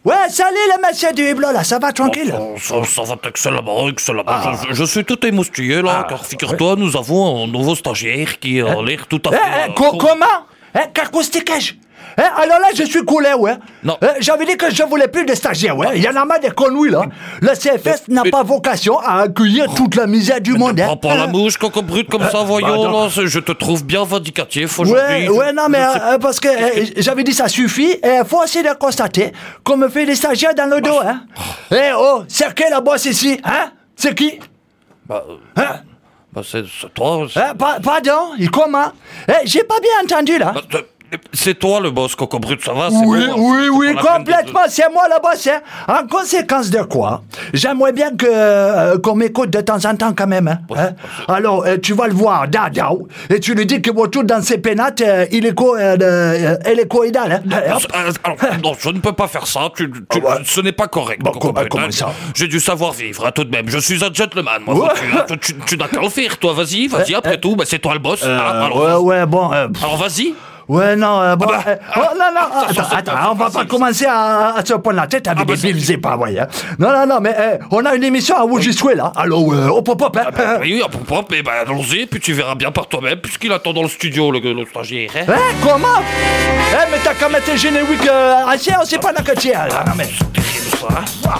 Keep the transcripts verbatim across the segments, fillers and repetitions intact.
Ouais, salut le monsieur du Hublot, là, ça va tranquille? Oh, ça, ça va excellemment, excellemment. Ah. Je, je suis tout émoustillé, là, ah. car figure-toi, oui. nous avons un nouveau stagiaire qui a l'air tout à fait... Eh, eh, co- comment? Eh, qu'acoustique-je? Eh, alors là, je suis coulé, ouais. Non. Eh, j'avais dit que je voulais plus de stagiaires, ouais. Il y en a marre des conneries, là. Le C F S n'a mais... pas vocation à accueillir toute la misère du mais monde, ne hein. prends pas la mouche, coco brute, comme euh, ça, voyons, bah, là. Je te trouve bien vindicatif aujourd'hui. Ouais, ouais, non, mais euh, parce que euh, j'avais dit ça suffit. Et faut aussi de constater qu'on me fait des stagiaires dans le dos, hein. Eh, hey, oh, c'est qui la bosse ici, hein? C'est qui? Bah... Euh... Hein? Bah, c'est, c'est toi. C'est... Eh, pa- pardon, comment? Eh, j'ai pas bien entendu, là. Bah, c'est toi le boss, coco brut, ça va? C'est oui, bon, oui, c'est oui, complètement, de... c'est moi le boss, hein. En conséquence de quoi? J'aimerais bien que, euh, qu'on m'écoute de temps en temps quand même, hein. Oui, hein? Alors, euh, tu vas le voir, Dadao, et tu lui dis que tout dans ses pénates, euh, il est co- euh, euh, elle est coïdale, hein. Alors, alors, non, je ne peux pas faire ça, tu, tu, oh, ouais. ce n'est pas correct, bon, coco comment, brut. comment hein. ça? J'ai du savoir-vivre, hein, tout de même, je suis un gentleman, moi, ouais. tu, hein, tu, tu n'as qu'à le faire, toi, vas-y, vas-y, après euh, tout, bah, c'est toi le boss. Euh, hein, alors, ouais, ouais, bon... Euh, alors, vas-y. Ouais, non, euh, bon... Ah bah, euh, oh, non, non, attends, attends, attends on va pas commencer à, à se prendre la tête avec ah bah, des billes et pas, voyez. Non, non, non, mais euh, on a une émission à enregistrer, là. Alors, euh, hop, hop, hop, hein. Ah bah, oui, hop, hop, hop, mais bah, allons-y, puis tu verras bien par toi-même, puisqu'il attend dans le studio, le, le stagiaire, hein. Hein, comment? Eh, mais t'as qu'à mettre le générique euh, ancien, c'est pas la que tiens, là. Non, mais... C'est terrible, ça,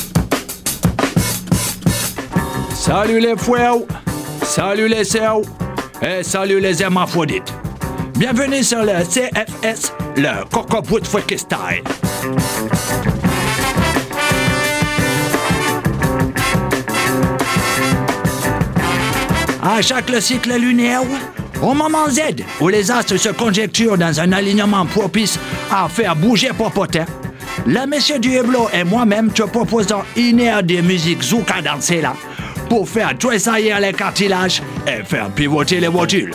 hein. Salut les fouets, salut les sœurs, et salut les hermaphrodites. Bienvenue sur le C F S, le Coco Brut Freaky Style. À chaque le cycle lunaire, au moment Z, où les astres se conjecturent dans un alignement propice à faire bouger Popotin, le monsieur du Hublot et moi-même te proposons une heure de musique zouk à danser là, pour faire tressaillir les cartilages et faire pivoter les modules.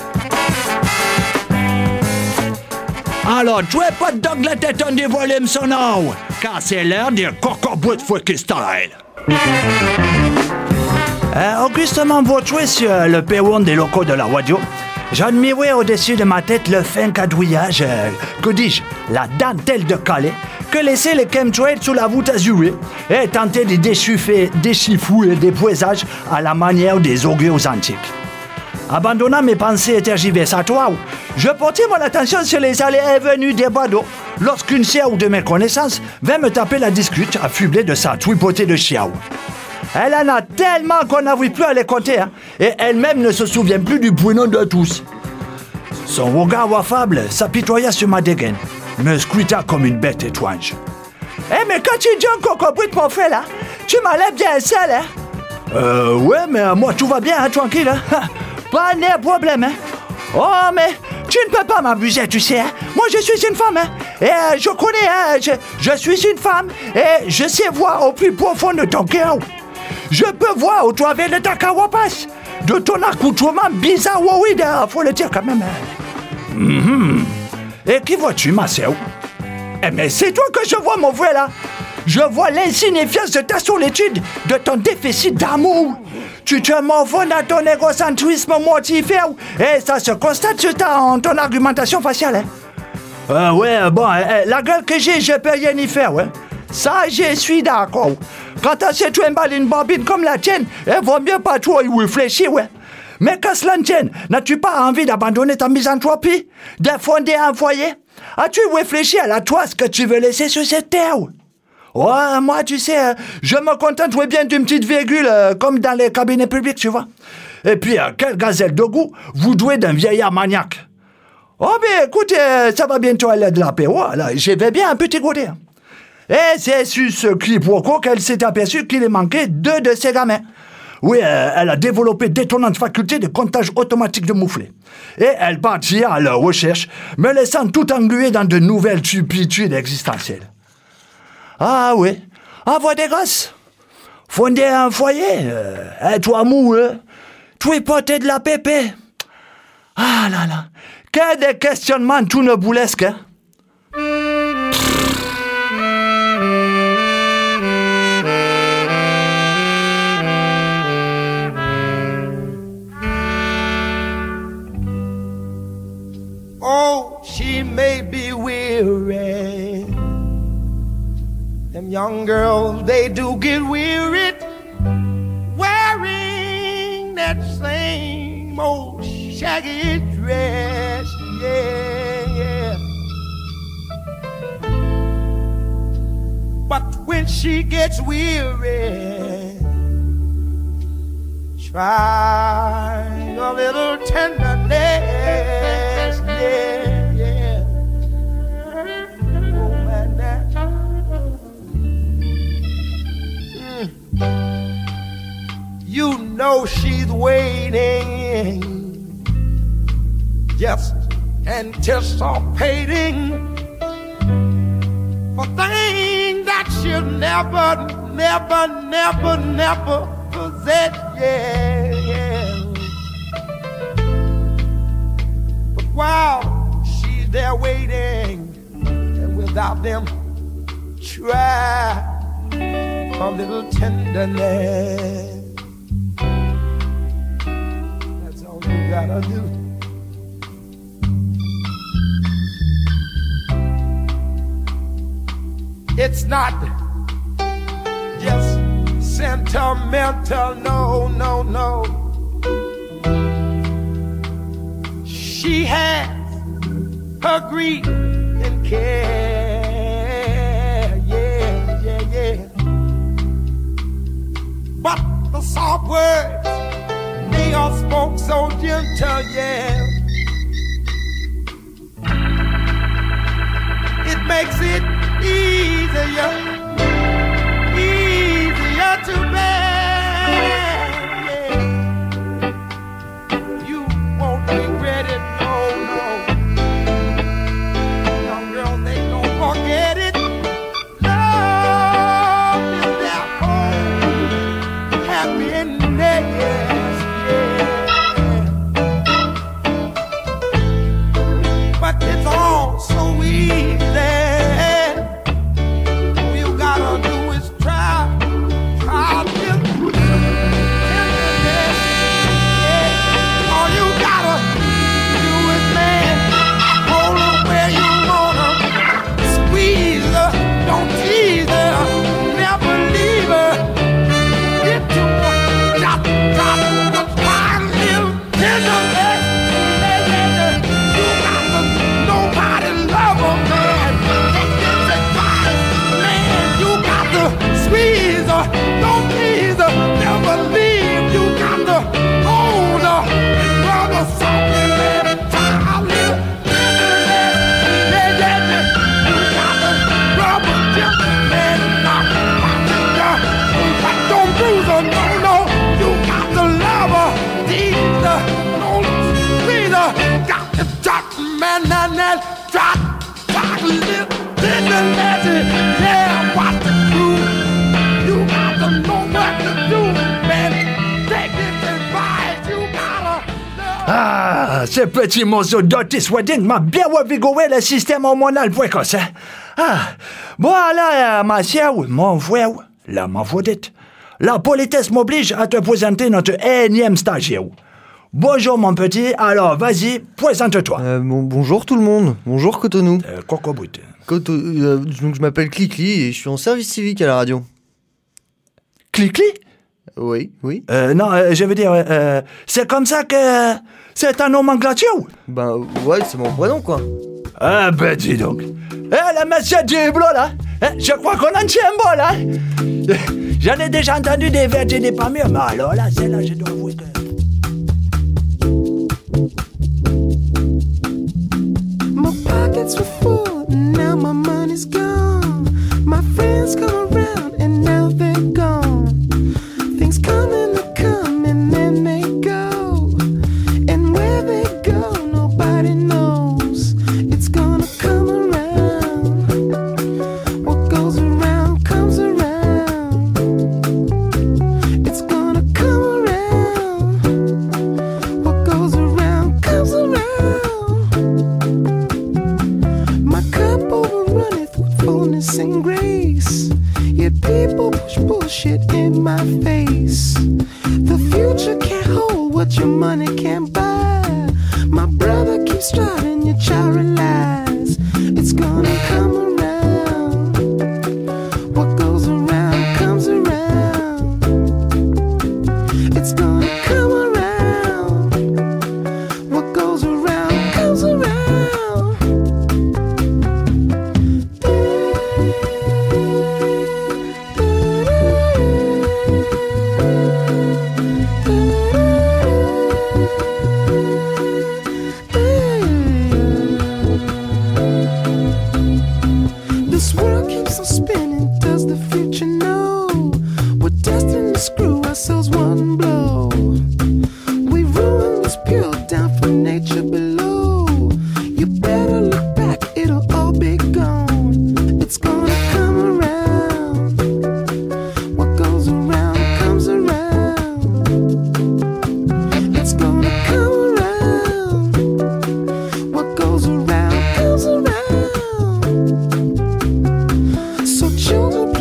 Alors, tu es pas de la tête du volume sonore, car c'est l'heure du Coco Brut Freaky Style. Euh, augustement vautré sur le perron des locaux de la radio, j'admirais au-dessus de ma tête le fin cadouillage, euh, que dis-je, la dentelle de Calais, que laissaient les chemtrails sous la voûte azurée et tentaient de déchiffrer, déchiffouer des présages à la manière des augures antiques. Abandonnant mes pensées tergiversatoires, je portais mon attention sur les allées et venues des badauds lorsqu'une sœur de mes connaissances vint me taper la discute affublée de sa tripotée de chiaou. Elle en a tellement qu'on n'arrive plus à les compter, hein, et elle-même ne se souvient plus du prénom de tous. Son regard affable s'apitoya sur ma dégaine, me scruta comme une bête étrange. Eh hey, mais quand tu dis un coco brut, mon frère, là, tu m'enlèves bien seul, hein? Euh, ouais, mais euh, moi tout va bien, hein, tranquille, hein? Pas de problème, hein? Oh, mais tu ne peux pas m'abuser, tu sais, hein? Moi, je suis une femme, hein? Et euh, je connais, hein? Je, je suis une femme, et je sais voir au plus profond de ton cœur. Je peux voir au travers de ta carapace, de ton accoutrement bizarre, oui, oui, faut le dire quand même, hein? Mm-hmm. Et qui vois-tu, ma sœur? Eh, mais c'est toi que je vois, mon frère, là! Je vois l'insignifiance de ta solitude, de ton déficit d'amour. Tu te morfonds dans ton égocentrisme mortifère et ça se constate sur ta, ton argumentation faciale. Hein. Euh, ouais, bon, euh, la gueule que j'ai, je peux rien y faire, ouais. Ça, je suis d'accord. Quand tu tu emballes une bobine comme la tienne, il vaut mieux pas trop y réfléchir, ouais. Mais que cela ne tienne, n'as-tu pas envie d'abandonner ta misanthropie, de fonder un foyer? As-tu réfléchi à la toise que tu veux laisser sur cette terre? Ouais, moi, tu sais, je me contenterais bien d'une petite virgule, euh, comme dans les cabinets publics, tu vois. Et puis, euh, quelle gazelle de goût vous douez d'un vieillard maniaque. Oh, mais écoute, euh, ça va bientôt aller de l'apéro, là, je vais bien un petit goûter. Et c'est sur ce quiproquo qu'elle s'est aperçue qu'il lui manquait deux de ses gamins. Oui, euh, elle a développé d'étonnantes facultés de comptage automatique de mouflets. Et elle partit à leur recherche, me laissant tout englué dans de nouvelles turpitudes existentielles. Ah oui, avoir des gosses, fonder un foyer, euh, être amoureux, tripoter de la pépé. Ah là là, que des questionnements tout neboulesques, hein? Oh, she may be weary, Them young girls, they do get weary wearing that same old shaggy dress, yeah, yeah. But when she gets weary, try a little tenderness, yeah, yeah. Oh, man, that. Mm. You know she's waiting, just anticipating for things that she'll never, never, never, never possess, yeah, yeah. But while she's there waiting, and without them, try a little tenderness. That's all you gotta do. It's not just sentimental, no, no, no. She has her grief and care, yeah, yeah, yeah. But the soft words, they are spoke so gentle, yeah. It makes it easier, easier to bear, yeah. You won't regret it, no, no. Young girls, they don't forget it. Love is their home, happiness, yeah. But it's all so easy. Ah, ce petit morceau d'Otis Redding m'a bien revigoré le système hormonal précoce. Hein? Ah, bon, là, ma sœur, mon frère, là, ma vedette, la politesse m'oblige à te présenter notre énième stagiaire. Bonjour, mon petit. Alors, vas-y, présente-toi. Euh, bon, bonjour tout le monde. Bonjour Cotonou. Euh, Cocobout. Coto, euh, donc, je m'appelle Clicli et je suis en service civique à la radio. Clicli? Oui, oui. Euh, non, euh, je veux dire, euh, c'est comme ça que c'est ta nomenclature? Ben, ouais, c'est mon prénom, quoi. Ah, ben, dis donc. Eh, la monsieur du bleu, là, eh, je crois qu'on en tient un bon, là. J'en ai déjà entendu des vertes et des pas mûres, mais alors là, celle-là, je dois avouer que... My pockets were full, now my money's gone. My friends come around and now they're gone. Things come and they come and then they go. And where they go, nobody knows. It's gonna come around. What goes around comes around. It's gonna come around. What goes around comes around. My cup overrunneth with fullness and grace. Yet people push bullshit in my face. The future can't hold what your money can't buy. My brother keeps striding your child relies. It's gonna come around. What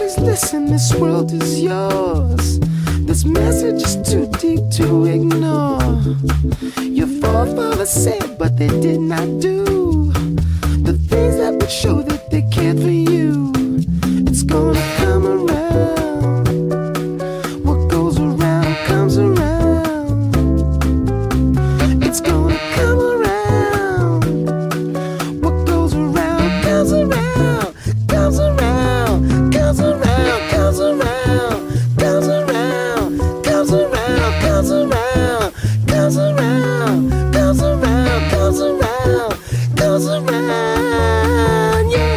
Please listen, this world is yours. This message is too deep to ignore. Your forefathers said, but they did not do the things that would show that they cared for you. It's gonna come around. What goes around comes around. It's gonna come around. What goes around comes around. Comes around, comes around, comes around, comes around, comes around, comes around, comes around, comes around, comes around, comes around, yeah.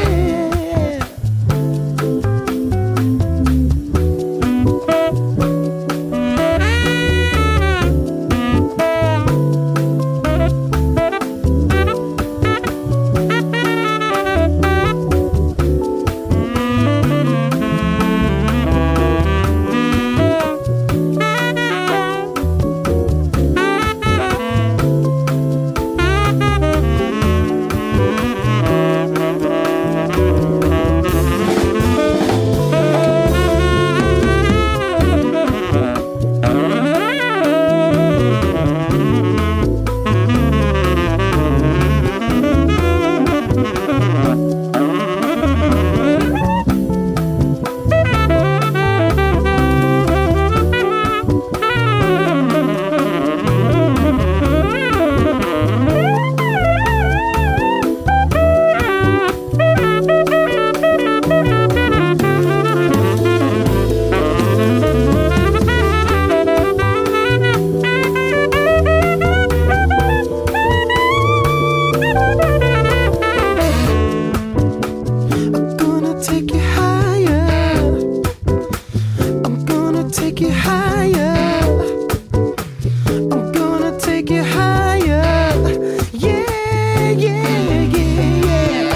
I'm gonna take you higher. I'm gonna take you higher. I'm gonna take you higher. Yeah, yeah, yeah, yeah.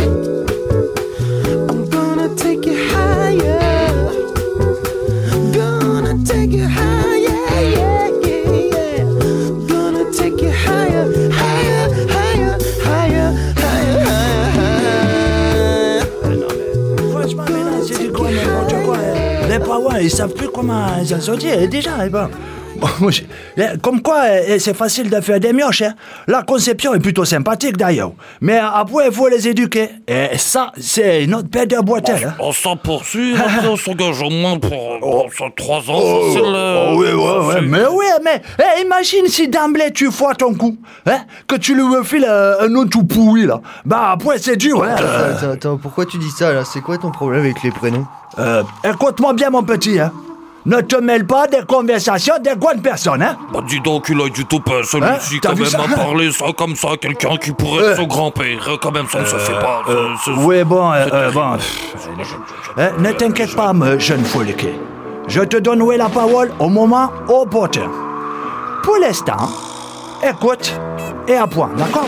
I'm gonna take you higher. Gonna take you higher, yeah, yeah, yeah. Gonna take you higher, higher, higher, higher, higher, higher, higher. Franchement, mais là, c'est du quoi, n'importe quoi. hein. Les parents, ils savent plus comment s'en sortir, déjà. eh ben. Bon, moi, j'ai- eh, Comme quoi, eh, c'est facile de faire des mioches. hein. La conception est plutôt sympathique, d'ailleurs. Mais après, il faut les éduquer. Et ça, c'est notre paire de boîtelle. hein. On s'en poursuit, après on s'engage au moins pour pour trois ans, Oh, facile. euh, oh, oui, ouais, ouais, mais oui, mais eh, imagine si d'emblée tu foires ton coup, hein, que tu lui refiles euh, un autre tout pourri, là. Bah, après, c'est dur, hein. Euh, Attends, attends, pourquoi tu dis ça là? C'est quoi ton problème avec les prénoms? euh, écoute-moi bien, mon petit, hein. Ne te mêle pas des conversations des grandes personnes, hein. Bah dis donc, il a du tout pas celui-ci, Hein, t'as quand vu même, ça à parler ça comme ça, quelqu'un qui pourrait Euh. être son grand-père, hein, quand même, ça ne se fait pas. Euh, c'est- c'est- oui, bon, euh, c'est euh, bon. Hein, ne t'inquiète pas, me jeune foliqué. Je te donnerai la parole au moment opportun. Pour l'instant, écoute et apprends, d'accord?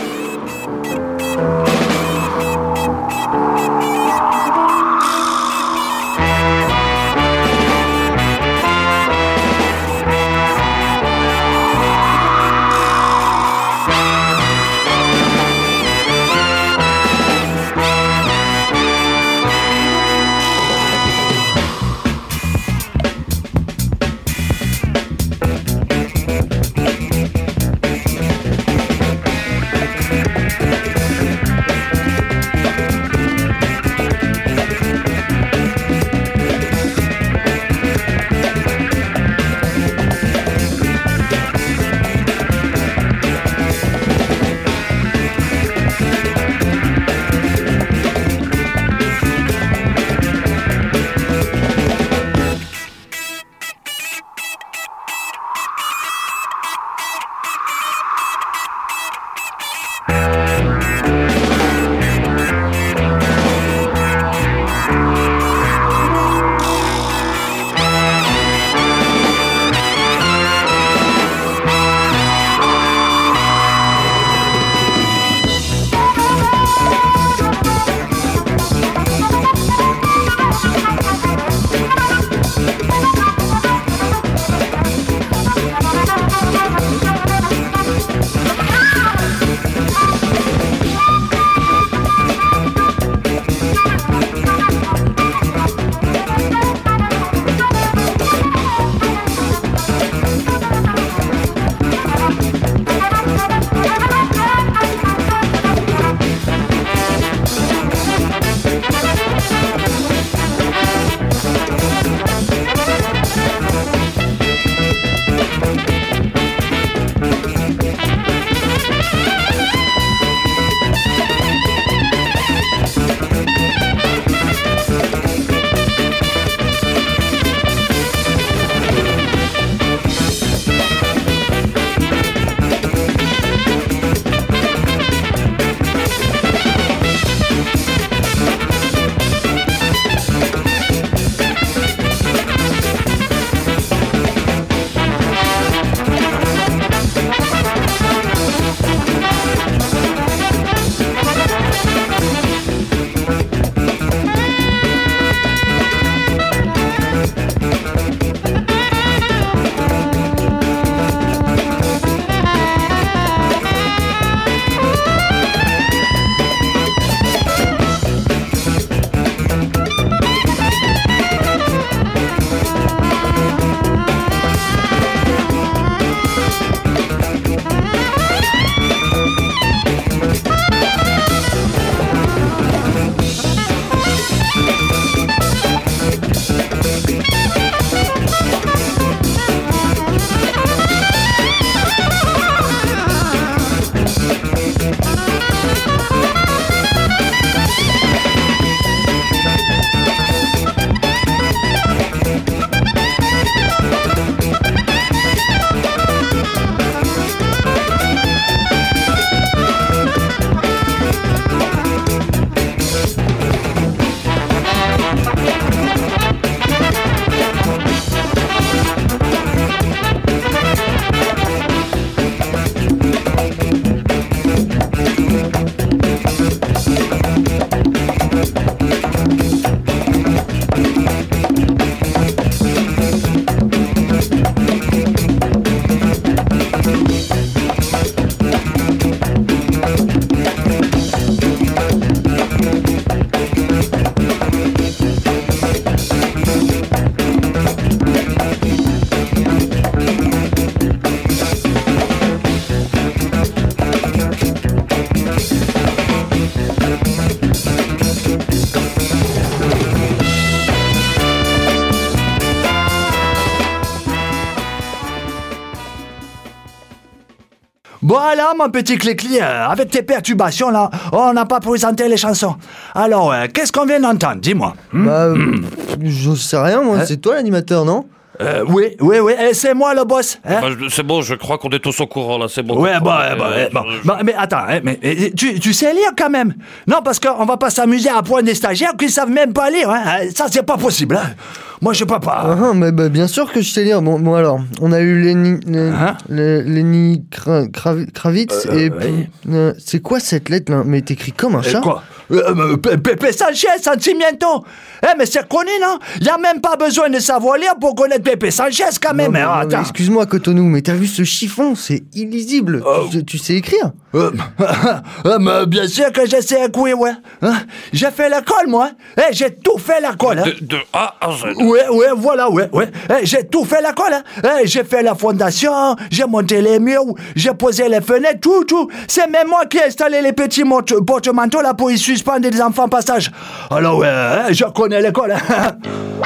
Bon alors, mon petit Clicli, euh, avec tes perturbations là, on n'a pas présenté les chansons. Alors, euh, qu'est-ce qu'on vient d'entendre, dis-moi. Hmm? Bah, euh, je sais rien, moi. Hein? C'est toi l'animateur, non? Euh, oui, oui, oui, et c'est moi le boss. Hein? Bah, je- c'est bon, je crois qu'on est tous au courant là, c'est bon. Ouais, bon, Euh, ouais, bon, euh, ouais, bon. je- Bon, mais attends, hein, mais, euh, tu, tu sais lire quand même? Non, parce qu'on va pas s'amuser à prendre des stagiaires qui savent même pas lire, hein? Ça, c'est pas possible, hein? Moi, je peux Ah, pas. ah, mais bah, bien sûr que je sais lire. Bon, bon alors, on a eu Lenny, le- Hein? le- Lenny Kra- Krav- Kravitz Euh, et oui. puis, euh, c'est quoi cette lettre là? Mais t'écris comme un Euh, chat. quoi? Euh, P- Pepe Sanchez, Sentimiento. Eh, mais c'est connu, non? Y a même pas besoin de savoir lire pour connaître Pepe Sanchez, quand Non, même. mais- hein, non, mais attends. excuse-moi Cotonou, mais t'as vu ce chiffon? C'est illisible. Oh. Tu, tu sais écrire? Euh, euh, mais bien sûr que je sais écrire, ouais. Hein? J'ai fait l'école, moi. Eh, j'ai tout fait l'école, hein. De, de A à Z. Ouais, ouais, voilà, ouais, ouais. Eh, j'ai tout fait l'école, hein. Eh, j'ai fait la fondation, j'ai monté les murs, j'ai posé les fenêtres, tout, tout. C'est même moi qui ai installé les petits mont- porte-manteaux là pour y suspendre des enfants en passage. Alors, ouais, hein, je connais l'école, hein.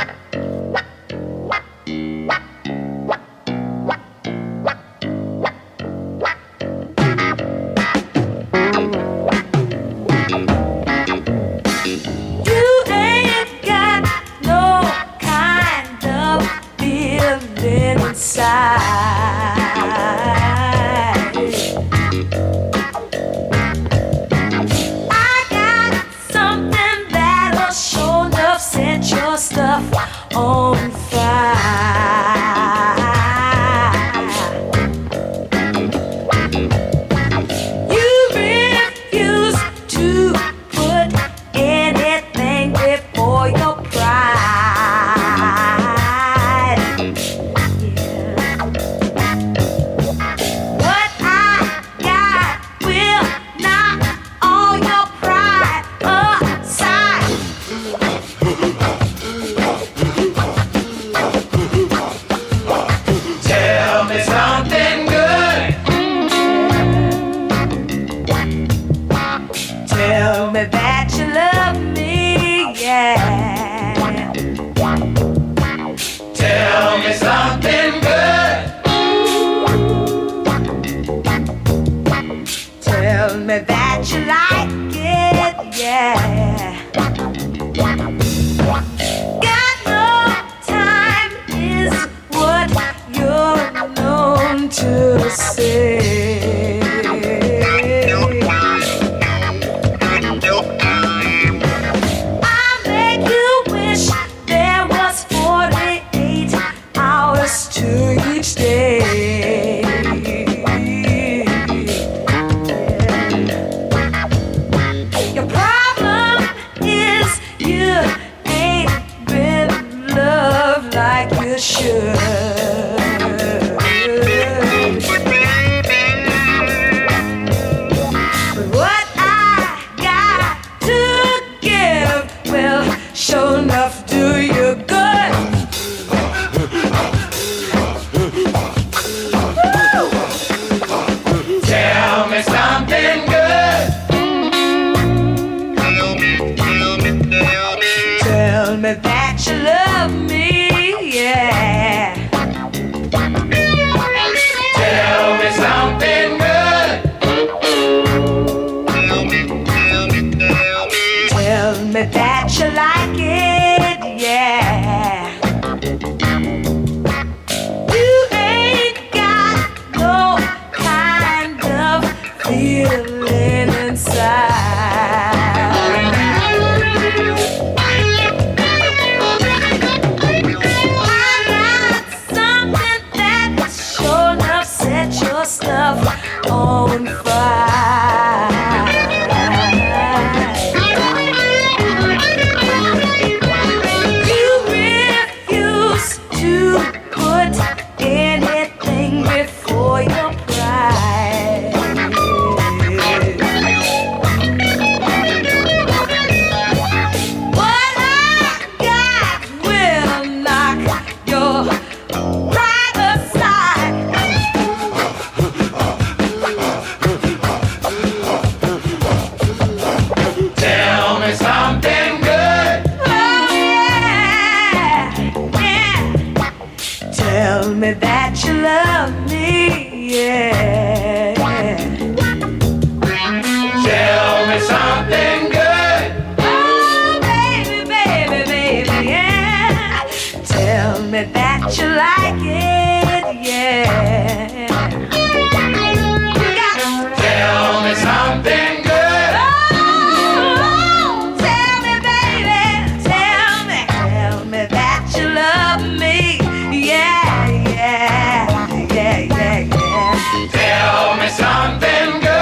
You ain't got no kind of feeling inside. I got something that'll show enough set your stuff on fire. You refuse to put anything before your pride. Yeah. What I got will knock all your pride aside. Tell me something good. Tell me that you love me, yeah. Tell me something good. Tell me that you like it, yeah. Got no time is what you're known to say. I make you wish there was forty-eight hours to each day. Your problem is you ain't been loved like you should. But what I got to give will show enough do you good. Woo! Tell me something good. Tell me that you love me, yeah. Tell me something good. Tell me that you like it, yeah. You ain't got no kind of feeling inside. I got something that sure enough set your stuff on fire. You refuse to put anything before your pride. What I got will knock your pride aside. Tell me something good. Oh, yeah, yeah. Tell me that you love me, yeah. me that you like it, yeah. You got to tell me something good. Oh, tell me, baby, tell me, tell me that you love me, yeah, yeah, yeah, yeah, yeah. Tell me something good.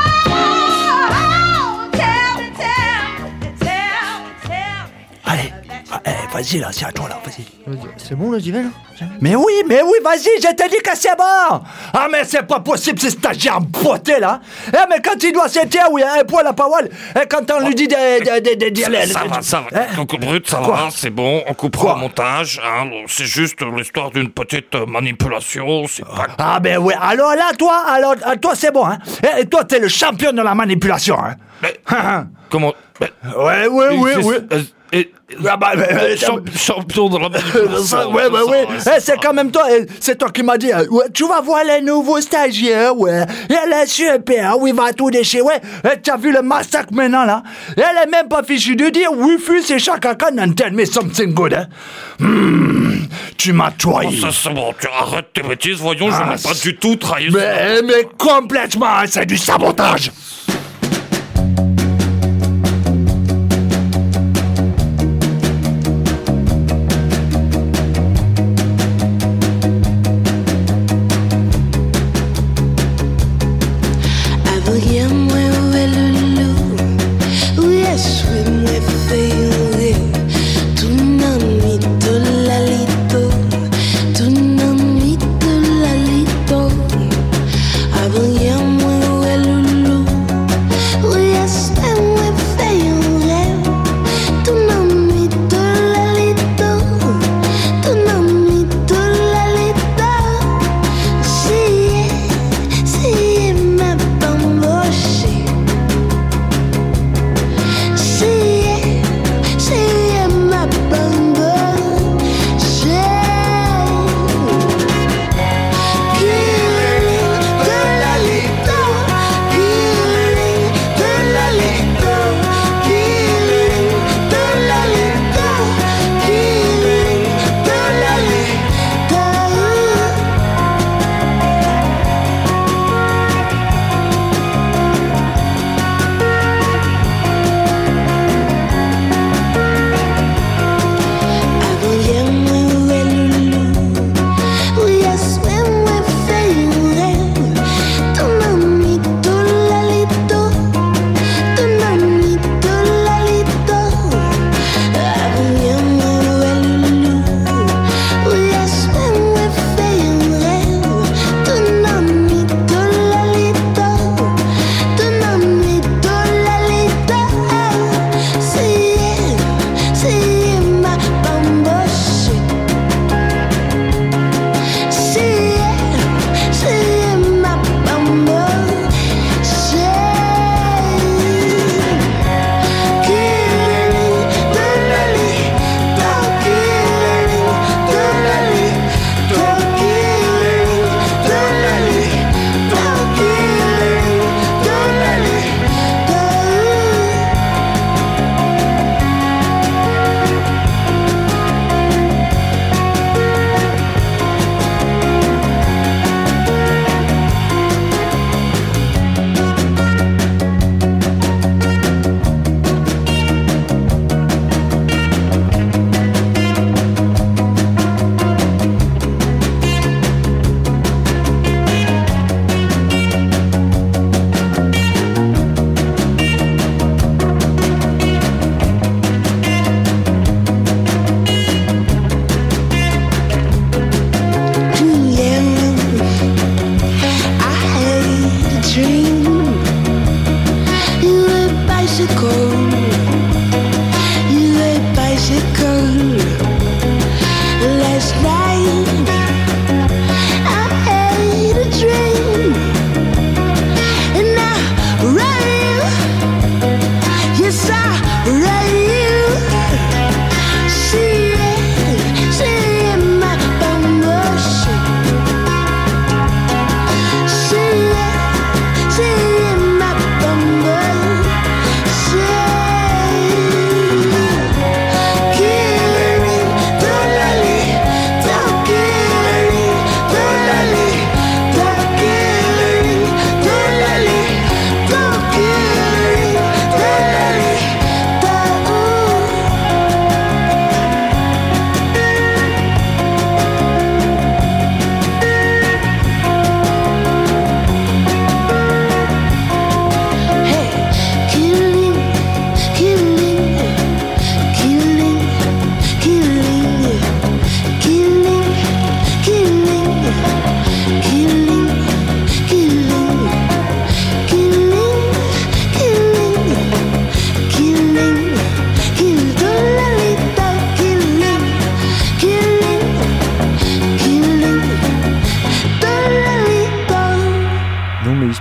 Oh, tell me, tell me, tell me, tell me. Allez, eh, vas-y là, c'est à toi là, vas-y. C'est bon là, j'y vais là? Mais oui, mais oui, vas-y, je t'ai dit que c'est bon. Ah, mais c'est pas possible, ce stagiaire beauté là. Eh, mais quand il doit se taire, oui, un poil à parole, et quand on lui dit de, de, de, de dire... Ça, ça va, ça va. Hein? Donc, Brut, ça Quoi? va, c'est bon. On coupera Quoi? au montage. Hein. C'est juste l'histoire d'une petite euh, manipulation. C'est pas... Ah, ben oui, alors là, toi, alors, ah, toi, c'est bon, hein. Et toi, t'es le champion de la manipulation, hein. Mais, Hein, comment... mais- ouais, ouais, ouais, c'est- ouais. euh, et- Ah bah, mais, euh, champ- champion de la Euh, manipulation. ça, ouais, c'est bah, ça, ouais. ouais, Eh, c'est quand même toi, eh, c'est toi qui m'as dit, euh, ouais, tu vas voir les nouveaux stagiaires, ouais. Elle est super, oui, il va tout déchirer, ouais. Eh, t'as vu le massacre maintenant, là? Elle est même pas fichue de dire, oui, fils, c'est Chaka Khan and tell me something good, hein. Hmm, tu m'as Oh, trahi. ça, c'est bon, tu arrêtes tes bêtises, voyons, je Ah, n'ai pas c'est- du tout trahi. ce- Mais, mais complètement, hein, c'est du sabotage. Abrir moi où est le loup, où est-ce que moi fait tout la nuit de la lito, tout la nuit de la lito. Abrir moi où est le loup,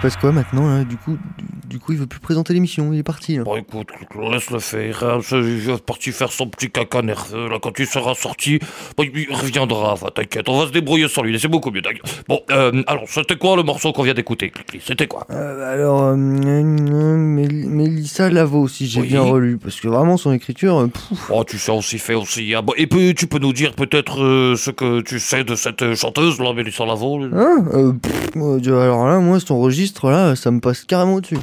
passe quoi maintenant là Du coup, du, du coup, il veut plus présenter l'émission, il est parti. Là. Bon, écoute, laisse-le faire. Hein. Il est parti faire son petit caca nerveux. Là, quand tu seras sorti, bon, il reviendra. Enfin, t'inquiète, on va se débrouiller sans lui. C'est beaucoup mieux, t'inquiète. Bon, euh, alors, c'était quoi le morceau qu'on vient d'écouter? C'était quoi? euh, Alors, euh, Mél- Mélissa Lavo, si j'ai Oui. bien relu, parce que vraiment son écriture. Euh, pouf. Oh, tu sais, on s'y fait aussi. Hein. Bon, et puis, tu peux nous dire peut-être euh, ce que tu sais de cette chanteuse, là, Mélissa Lavo? Hein euh, pff, moi, Dieu, alors là, moi, son registre là, ça me passe carrément au-dessus.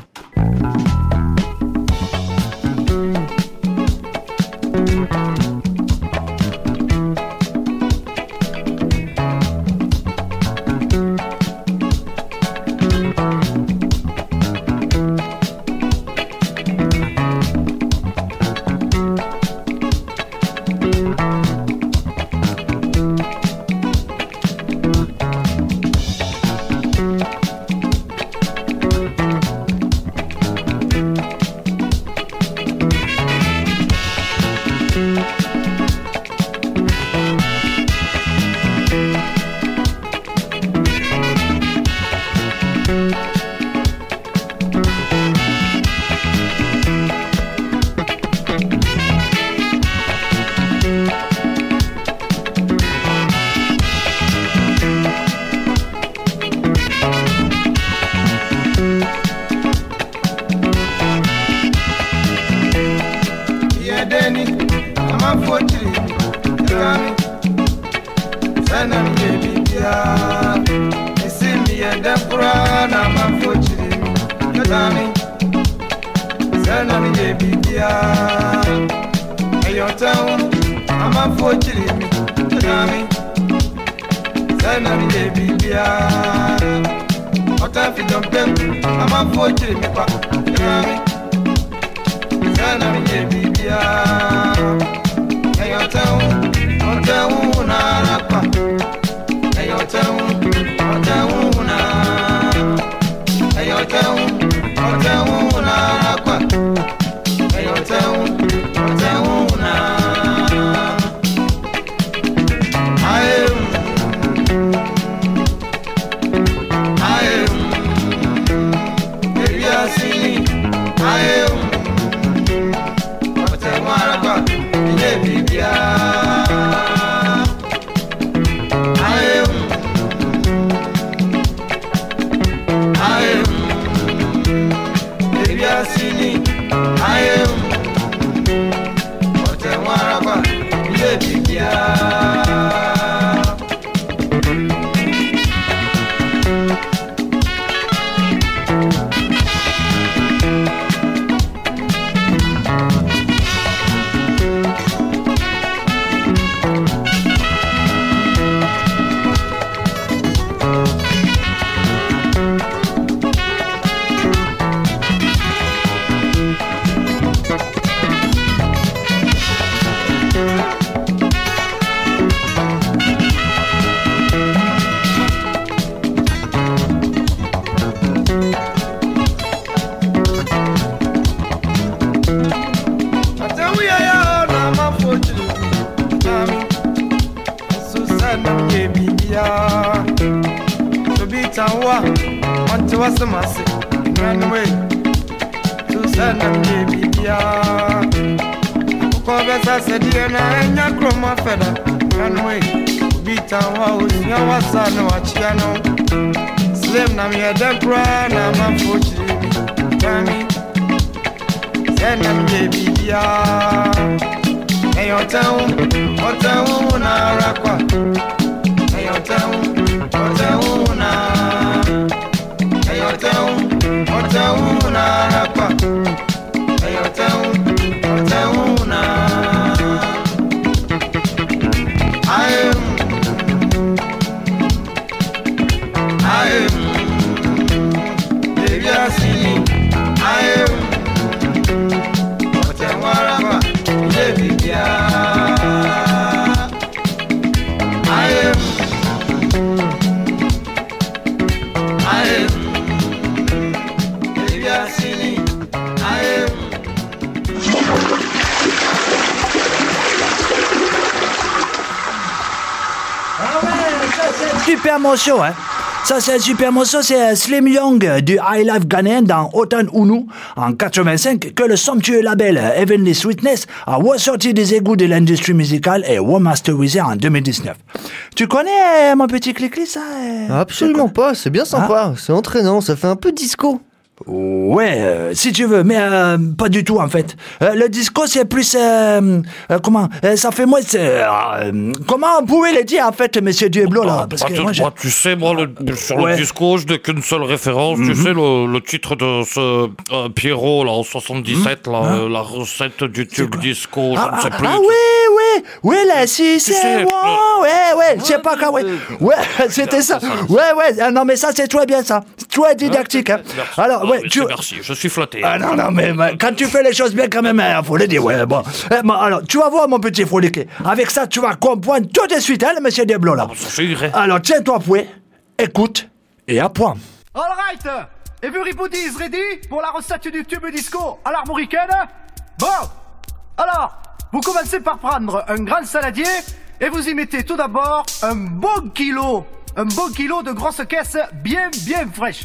Super morceau, hein. Ça, c'est un super morceau, c'est Slim Young du High Life ghanéen dans Otan Unu en quatre-vingt-cinq que le somptueux label Heavenly Sweetness a ressorti des égouts de l'industrie musicale et remasterisé en deux mille dix-neuf. Tu connais mon petit Clicli, ça? Absolument pas, c'est bien sympa, c'est entraînant, ça fait un peu disco. Ouais, euh, si tu veux, mais euh, pas du tout en fait. Euh, le disco c'est plus euh, euh, comment euh, ça fait moins. Euh, comment vous pouvez le dire en fait, Monsieur Dueblo là? Parce bah, que tu, moi, je... bah, tu sais, moi, le, sur Ouais. le disco, je n'ai qu'une seule référence. Mm-hmm. Tu sais, le, le titre de ce euh, Pierrot, là, en soixante-dix-sept, là, Hein? euh, la recette du tube quoi? disco, je Ah, ne sais ah, plus. ah oui, oui, oui, là, si, c'est sais, moi, euh, ouais, ouais, je sais pas quand, ouais, ouais, c'était ça, ouais, ouais, ah, non, mais ça, c'est très bien, ça, très didactique, hein. Merci. Alors, Ah, ouais, mais tu... c'est merci, je suis flatté. Ah non, non, mais, mais quand tu fais les choses bien quand même, il faut le dire, ouais, bon. Eh, bon, alors, tu vas voir, mon petit froliqué, avec ça, tu vas comprendre tout de suite, hein, le Monsieur Diablo, là. Ça suffit. Alors, tiens-toi prêt, écoute, et apprends. All right, everybody is ready pour la recette du tube disco à l'armoricaine? Bon, alors, vous commencez par prendre un grand saladier et vous y mettez tout d'abord un bon kilo, un bon kilo de grosses caisses bien bien fraîches.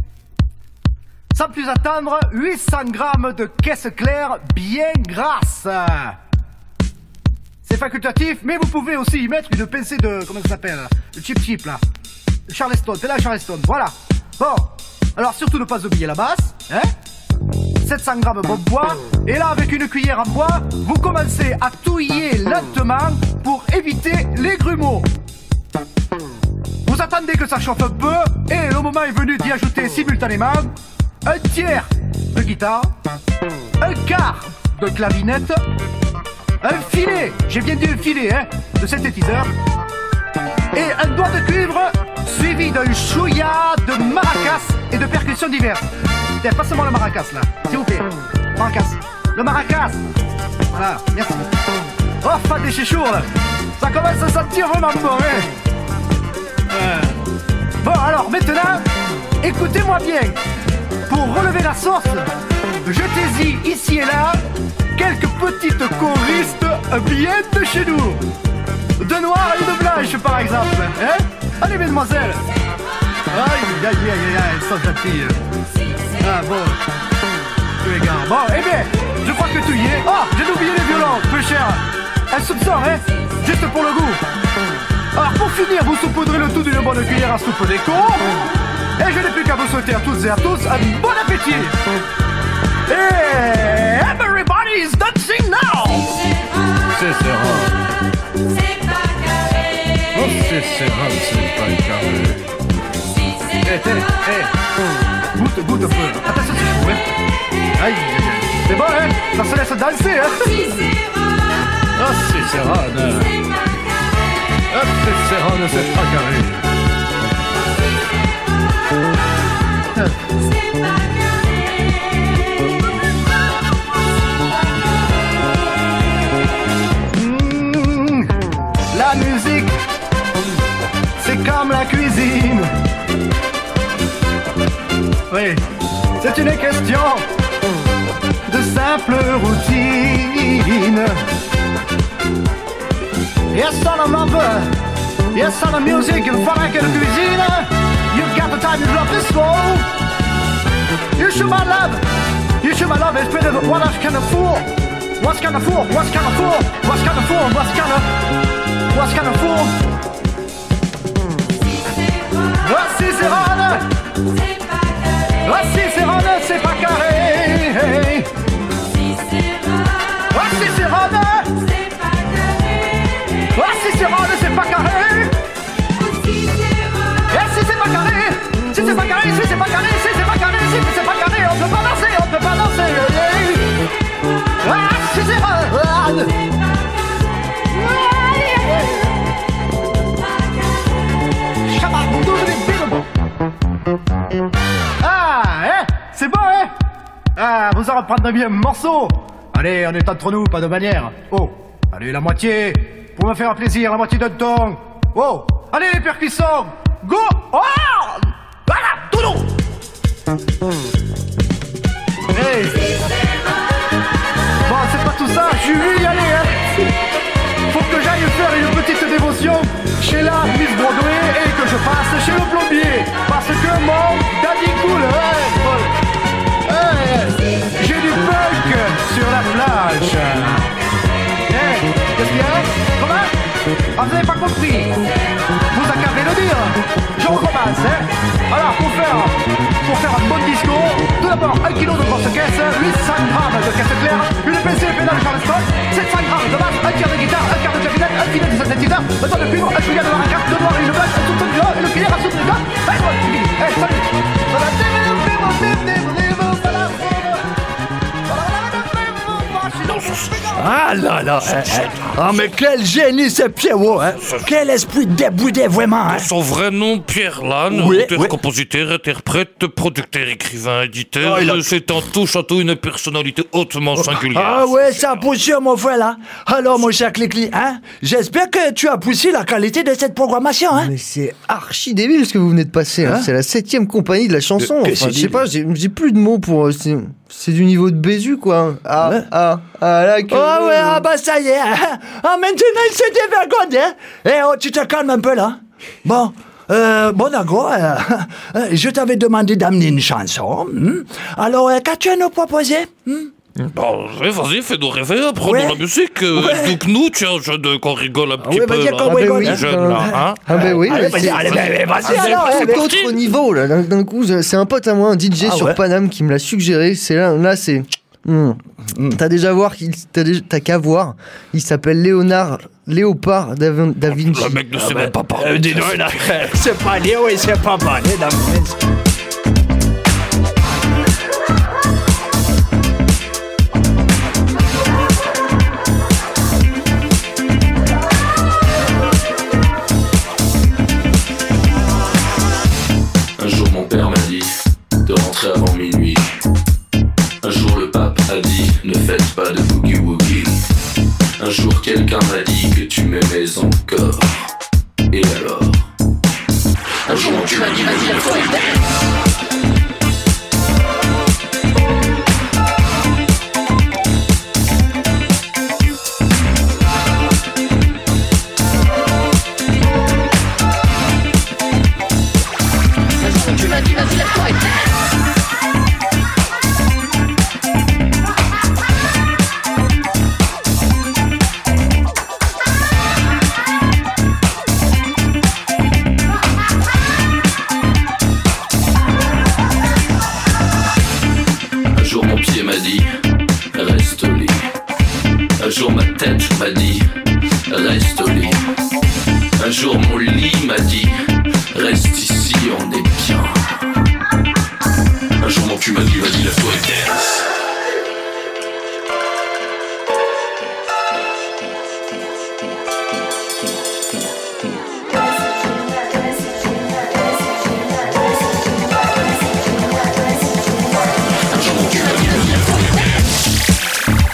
Sans plus attendre, huit cents grammes de caisses claires bien grasses. C'est facultatif, mais vous pouvez aussi y mettre une pincée de, comment ça s'appelle, le chip chip là. Le Charleston, c'est là le Charleston, voilà. Bon, alors surtout ne pas oublier la basse, hein. sept cents grammes bon bois, et là avec une cuillère en bois, vous commencez à touiller lentement pour éviter les grumeaux. Vous attendez que ça chauffe un peu, et le moment est venu d'y ajouter simultanément un tiers de guitare, un quart de clavinette, un filet, j'ai bien dit un filet, hein, de synthétiseur, et un doigt de cuivre suivi d'un chouïa de maracas et de percussions diverses. Tiens, passe-moi le maracas là, s'il vous plaît. Maracas. Le maracas. Voilà, merci. Oh, fan des chichours là. Ça commence à sentir vraiment bon, hein. Euh. Bon, alors maintenant, écoutez-moi bien. Pour relever la sauce, jetez-y ici et là quelques petites choristes bien de chez nous. De noir et de blanche par exemple, hein. Allez mesdemoiselles. Aïe, aïe, aïe, aïe, aïe, elles sont gentilles. Ah bon. Tu es gars. Bon, eh bien, je crois que tu y es. Oh, j'ai oublié les violons, peu cher. Un soupçon, hein. Juste pour le goût. Alors pour finir, vous saupoudrez le tout d'une bonne cuillère à soupe d'écho. Et je n'ai plus qu'à vous souhaiter à toutes et à tous un bon appétit. Et everybody is dancing now. C'est Serran. C'est pas carré. Oh, c'est Serran, c'est pas carré. Eh, eh, eh. Goûte, goûte un peu. Attention, c'est chaud, hein. Aïe, aïe, aïe. C'est bon, hein. Ça se laisse danser, hein. Ah, c'est Serran. Ah, c'est Serran, c'est pas carré. Mmh, la musique, c'est comme la cuisine. Oui, c'est une question de simple routine. Yes, on a lover. Yes, on a music and fun like a cuisine. You got the time, you love the soul. You should my love. You should my love. It's better than what I can afford. What's kind of fool? What's kind of fool? What's kind of fool? What's kind of What's kind of fool? Voici c'est Ron. Voici c'est Ron, c'est pas carré. Voici c'est Ron. Voici c'est Ron, c'est pas carré. Et si c'est pas carré, si c'est pas carré, si c'est pas carré, si c'est pas carré, si c'est pas carré, on peut pas danser, on peut pas danser. Ah, si c'est Ron. Ah, hein, c'est bon, hein. Ah, vous en reprendrez bien un morceau. Allez, on est entre nous, pas de manière. Oh, allez, la moitié, pour me faire plaisir, la moitié d'un ton. Oh, allez, les percussions. Go! Oh! Voilà! Doudou! Hey! Bon, c'est pas tout ça, je suis venu y aller, hein! Faut que j'aille faire une petite dévotion chez la Miss Broadway et que je passe chez le plombier! compris. Vous a qu'à le dire. Je recommence, hein. Alors, pour faire, pour faire un bon disco, tout d'abord, un kilo de grosse caisse, huit cents grammes de caisse claire, une P C pédale Charleston, sept cents grammes de basse, un tiers de guitare, un quart de clarinette, un filet de synthétiseur, un ton de cuivre, un chouïa de maracas, deux noirs et une blanche, un tout de gras, une cuillère à soupe de gras. Allez, bon, c'est fini. Allez, salut. Ah là là, hein, hein. Ah mais quel génie ce Pierrot, hein. Quel esprit débridé vraiment, hein. Son vrai nom, Pierre Lannes, Oui, auteur, oui. compositeur, interprète, producteur, écrivain, éditeur. Oh, il a- C'est en touche à tout une personnalité hautement singulière. Ah ouais, ça pousse mon frère là. Alors mon cher Clicli, hein, j'espère que tu as poussé la qualité de cette programmation, hein. Mais c'est archi débile ce que vous venez de passer. Hein. Hein C'est la septième compagnie de la chanson. Euh, que Enfin, c'est je sais débile. pas, j'ai j'ai plus de mots pour. euh, C'est c'est du niveau de Bézu, quoi. Ah, Ouais. ah, ah, là que. Ah ouais, ah bah ça y est. hein. Ah maintenant il s'est dévergondé. Hein. Eh oh, tu te calmes un peu là. Bon. Euh, bon d'accord, euh, euh, je t'avais demandé d'amener une chanson. hmm. Alors, euh, qu'as-tu à nous proposer? hmm? Bon, ouais, vas-y, fais-nous rêver, prenons Ouais. la musique. Euh, Ouais. Donc nous, tiens, je de, qu'on rigole un petit ouais, peu. vas-y, là. qu'on Ah, bah rigole. oui, Les jeunes, là, hein. Ah, bah oui, Allez, là, vas-y, c'est- allez, vas-y, vas-y, Ah, alors, c'est allez. tout autre niveau là. D'un d'un coup, c'est un pote à moi, un D J Ah sur ouais. Paname qui me l'a suggéré. C'est là, là c'est. Hmm. T'as déjà voir qu'il, t'as, déjà- t'as qu'à voir. Il s'appelle Léonard, Léopard Da, Vin- Da Vinci. Le mec ne sait même pas parler. Euh, dis donc, là, c'est pas Léo et c'est pas parlé dans Un jour mon père m'a dit de rentrer avant minuit. Un jour le pape a dit ne faites pas de boogie woogie. Un jour quelqu'un m'a dit que tu m'aimais encore. Et alors? Un jour tu m'as dit vas-y la soirée tu m'as dit vas-y la soirée Un jour mon pied m'a dit reste au lit. Un jour ma tête m'a dit reste au lit. Un jour mon lit m'a dit reste ici, on est bien. Un jour mon cul m'a dit vas-y la soirée dance. Un jour mon cul m'a dit vas-y la soirée dance.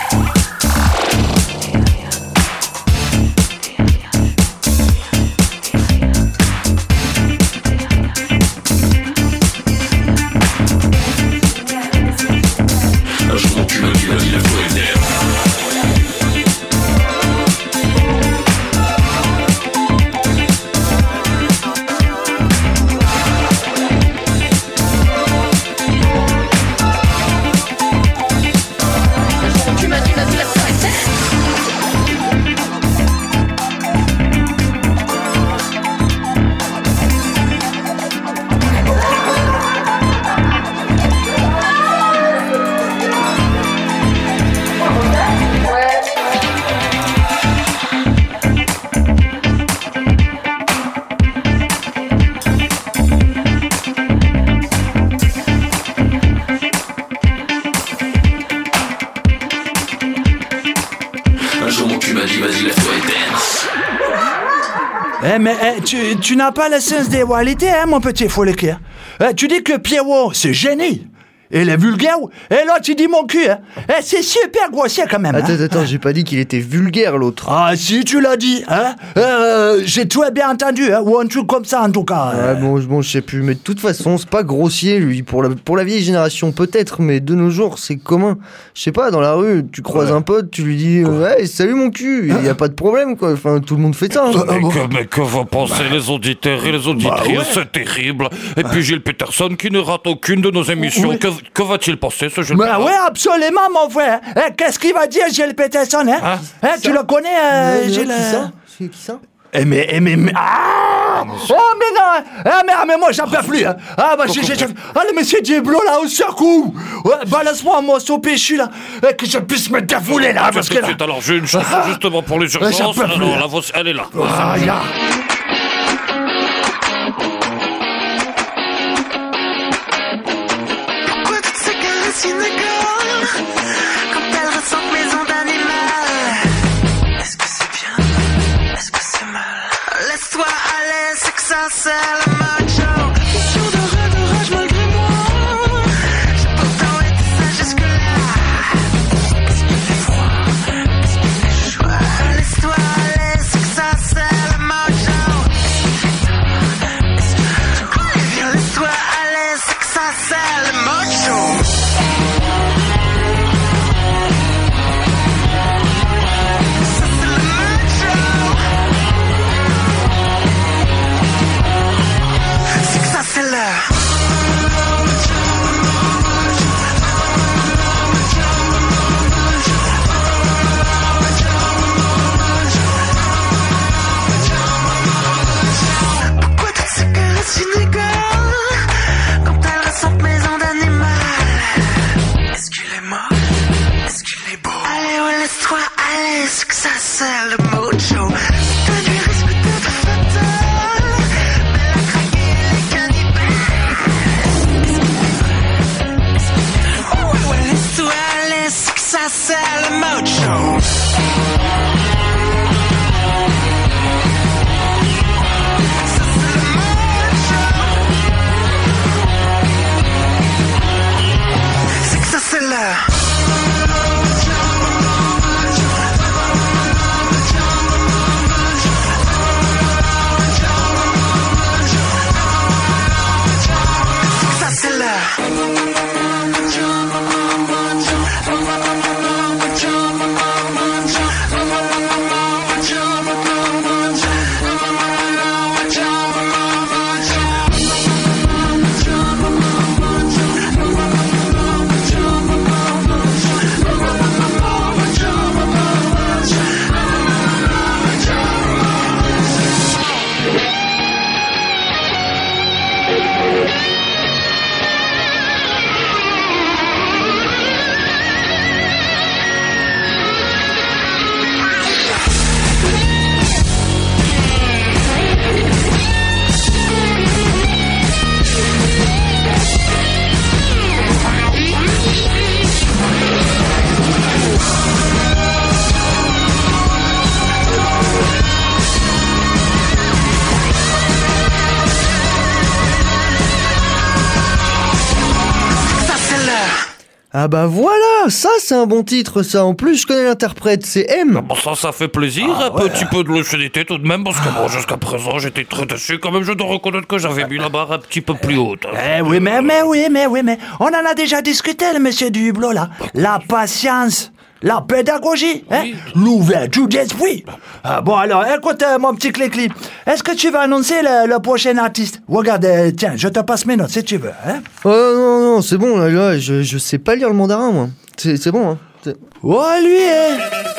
Un jour mon cul m'a dit vas-y la soirée dance. Tu m'as dit vas-y la soirée dance. Un jour mon cul m'a dit vas-y la soirée dance. Eh mais eh, tu, tu n'as pas le sens des réalités, hein, mon petit Follequer. Eh, tu dis que Pierrot, c'est génie. Et le vulgaire, et là tu dis mon cul, hein. Eh, c'est super grossier quand même. Attends, hein. attends, j'ai pas dit qu'il était vulgaire l'autre. Ah si, tu l'as dit, hein. Euh, j'ai tout bien entendu, hein, ou un truc comme ça en tout cas. Ouais, bon, bon, je sais plus, mais de toute façon, c'est pas grossier, lui. Pour la, pour la vieille génération, peut-être, mais de nos jours, c'est commun. Je sais pas, dans la rue, tu croises un pote, tu lui dis, euh, ouais, salut mon cul, il y a pas de problème, quoi. Enfin, tout le monde fait ça. hein. Mais que, mais que vont penser les auditeurs et les auditrices, c'est terrible. Et puis Gilles Peterson qui ne rate aucune de nos émissions. Oui. Que, que va-t-il penser, ce Gilles Bah Peterson ouais, absolument, mon frère. Eh, qu'est-ce qu'il va dire, Gilles Peterson, hein, Hein Hein, tu le connais, euh, Ouais, Gilles qui euh, ça C'est qui ça Eh mais, eh mais, mais- ah oh mais non, ah mais, ah, mais moi j'en peux plus. Hein. Ah bah j'ai, j'ai, j'ai- ah le monsieur Diablo là au secours. Ouais, balance-moi un morceau péchu là, euh, que je puisse me défouler là parce que Tout de là. suite, alors j'ai une chanson justement pour les j'en urgences. peux plus. Alors la voix, elle est là. Ah, ya. Pourquoi toutes ces caresses inégales quand elles ressentent mes ondes animales? Est-ce que c'est bien? Est-ce que c'est mal? Laisse-toi aller, c'est que ça c'est le macho. Question de rêve, de rage malgré moi. J'ai pourtant été sage jusque-là. Qu'est-ce qui fait froid? Qu'est-ce qui fait chaud? Laisse-toi aller, c'est que ça c'est le macho. Est-ce que c'est tard? Allez, viens, laisse-toi aller, c'est que ça c'est le macho. Ça c'est le macho. C'est que ça c'est le Pourquoi toutes ces caresses inégales quand elles ressentent mes ondes animales? Est-ce qu'il est mort? Est-ce qu'il est beau? Allez, ouais, laisse-toi aller, c'est que ça c'est le mojo. Ta nuit risque d'être fatale, mais la craquer les cannibales. Est-ce qu'il est vrai? Est-ce qu'il est faux? Ouais, ouais, laisse-toi aller, c'est que ça c'est le mojo. Ça c'est le mojo. C'est que ça c'est le C'est que ça c'est le Ça c'est le Ah bah voilà, ça c'est un bon titre ça. En plus je connais l'interprète, c'est M. Bon, ça, ça fait plaisir, un petit peu de lucidité tout de même, parce que bon, jusqu'à présent, j'étais très déçu. Quand même, je dois reconnaître que j'avais mis la barre un petit peu plus haute. hein. Eh oui, mais, mais oui, mais oui, mais on en a déjà discuté, le monsieur du hublot, là. La patience, la pédagogie, hein, Oui. l'ouverture d'esprit. Ah, bon, alors, écoute, euh, mon petit Clécli, est-ce que tu vas annoncer le, le prochain artiste? Regarde, euh, tiens, je te passe mes notes si tu veux, hein. Oh non, non, c'est bon, là, là, je, je sais pas lire le mandarin moi. C'est c'est bon, hein. C'est- Oh, lui, hein.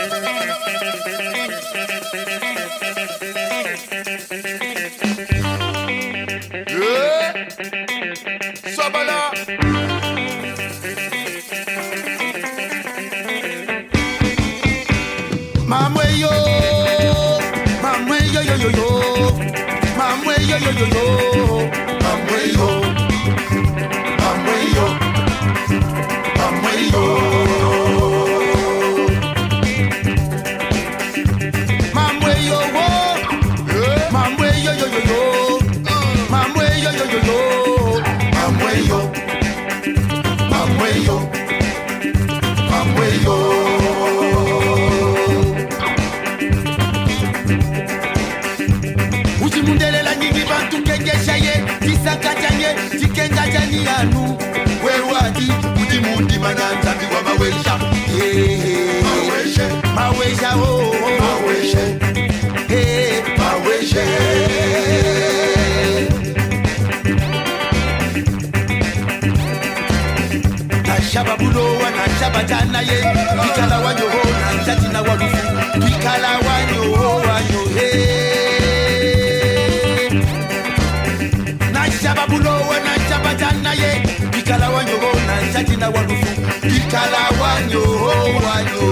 Sabala. Mamwe yo, mamwe yo yo yo yo, mamwe yo yo yo yo, mamwe yo, mamwe yo, mamwe yo. Mamwe yo wo, mamwe yo yo yo yo, mamwe yo yo yo yo, mamwe yo, mamwe yo, mamwe yo. Uzimundelela nyingi bantu kengeshaye tisakajanye tikengajani yanu wewadi udimundi mananzambi wa mawesha Eh, maweshe mawesha oh oh. Maweshe eh maweshe Nashaba bulowa nashaba jana ye Bikala wanyo ho nanjati na walufu Bikala wanyo ho wanyo he babulo wana chabajana ye Kikala wanyo na chachina walufu Kikala wanyo wanyo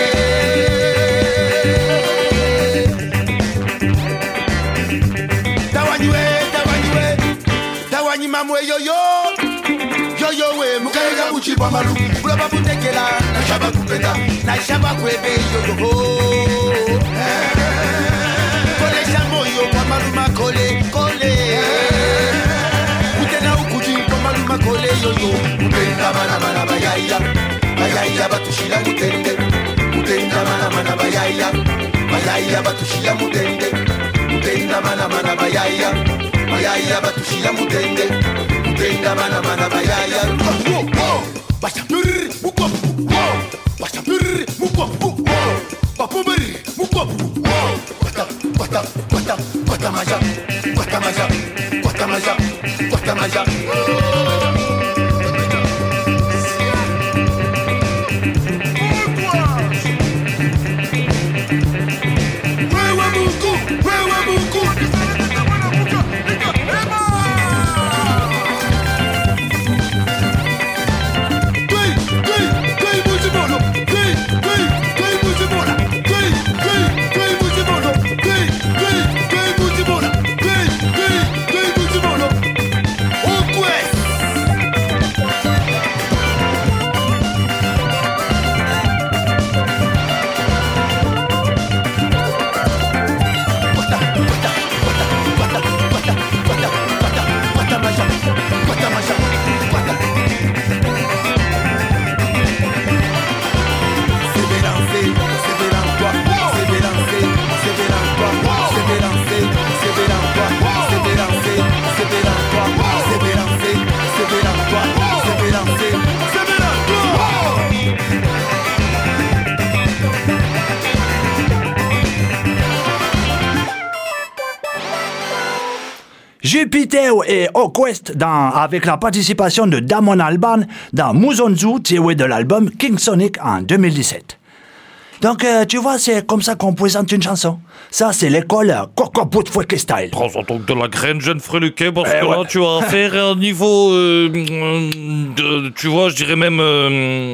Tawanywe tawanywe Tawanyi mamwe yo yo Yo yo we mukarega uchi kwa malu Ula babu tekela na shaba kupenda Na shaba kwebe yo yo ho Kole shamo yo kwa malu makole kole Utena ukuji kwa malu makole yo yo Utenda mana mana bayaya Bayaya batushila mutende Utenda mana mana bayaya Bayaya batushila mutende Utenda mana mana bayaya Bayaya batushila mutende Utenda mana mana bayaya Basha brrr mukwa Basha brrr mukwa Papu brrr mukwa Kwata kwata kwata kwata maja Kwata maja Kwata maja Kwata maja Wewe Mungu Wewe Mungu Jupiter et Oquest dans, avec la participation de Damon Albarn dans Muzonzu, tiré de l'album King Sonic en deux mille dix-sept. Donc, euh, tu vois, c'est comme ça qu'on présente une chanson. Ça, c'est l'école euh, Coco Bout Fouet Style. Prends-en donc de la graine, jeune freluquet, parce Eh que ouais. là, tu vas faire un niveau... euh, de, tu vois, je dirais même... Euh,